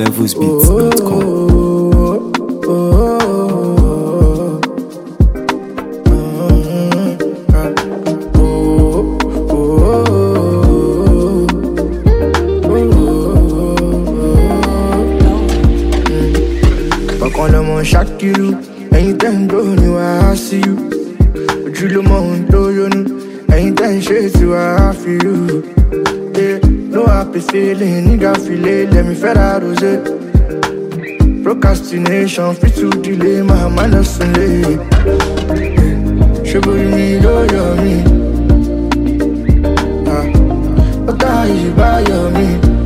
levelsbeats.com. Shakiru, anytime go new I see you. But you look more you know. Anytime shades you I feel you. Yeah, no happy feeling, nigga feel it. Let me fed out of it. Procrastination, fit to delay my mind is late. Should me go your me. But I buy your me.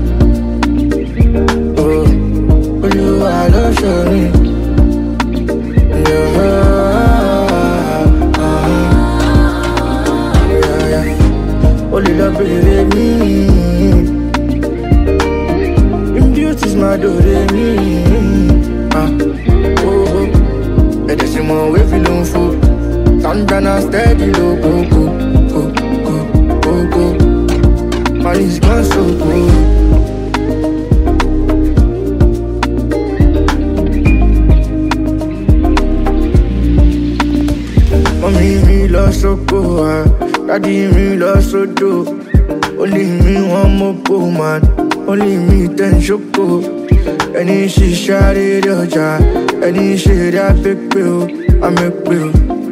Oh, you I love show me. Only love baby me. In beauty's my do-re-mi. And there's more way feeling full. Tandana steady low, go. Man, it's gone so good. Mommy, me lost so cool. Daddy, me lost so dope. Only me one more poor man. Only me 10 choco. Any she shot it your jar. Any shit that big bill. I make bill.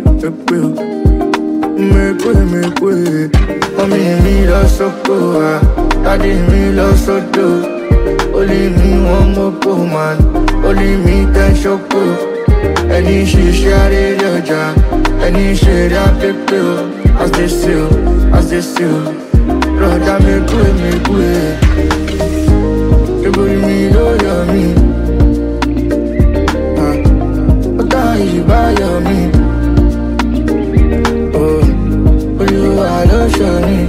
Make way. Mommy, me lost so cool. Daddy, me lost so dope. Only me one more poor man. Only me 10 choco. Any she shot it your jar. Any shit that big bill. As they still brother, make way. You bring me, know me. But I buy your me. Oh, you are the show me.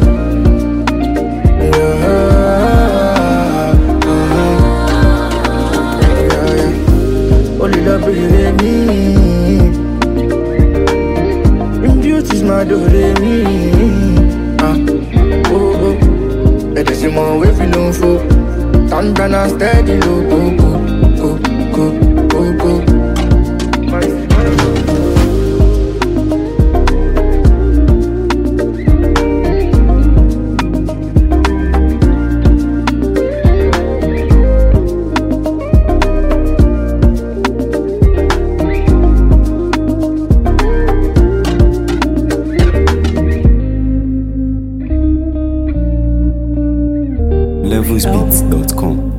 Only love baby me. Beauty's my do-re-mi. And there's more way feeling full. Tandana steady low, go. levelsbeats.com.